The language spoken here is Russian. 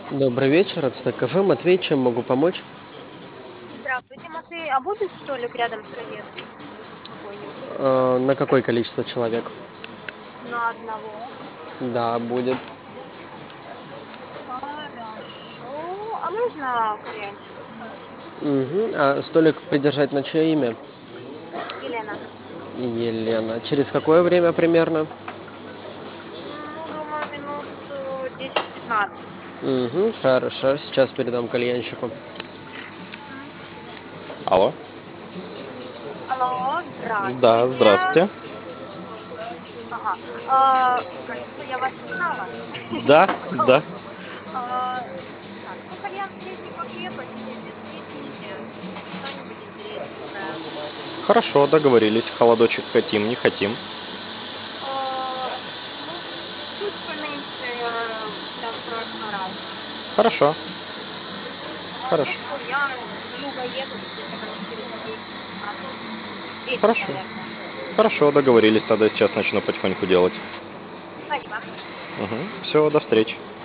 Добрый вечер, Ацтек кафе. Матвей, чем могу помочь? Здравствуйте, Матвей. А будет столик рядом с кафедрой какой-нибудь? На какое количество человек? На одного. Да, будет. Хорошо. А можно кальянчиков? Мгм. А столик придержать на чье имя? Елена. Елена. Через какое время примерно? Ну, думаю, минут 10-15. Угу, хорошо. Сейчас передам кальянщику. Мгм, спасибо. Алло. Алло, Да, здравствуйте. здравствуйте. Ага. Кажется, я вас узнала. Да, По да. голосу. А, Так, ну, кальян средний пакет от 70. Что-нибудь интересненькое. Хорошо, договорились. Холодочек хотим, не хотим. Ну, чуть поменьше, чем в прошлый раз. Хорошо, Ну хорошо, что, я с юга еду, где-то минут через 10-15. 10, хорошо. наверное. Хорошо, договорились. Тогда сейчас начну потихоньку делать. Спасибо. Угу. Все, до встречи.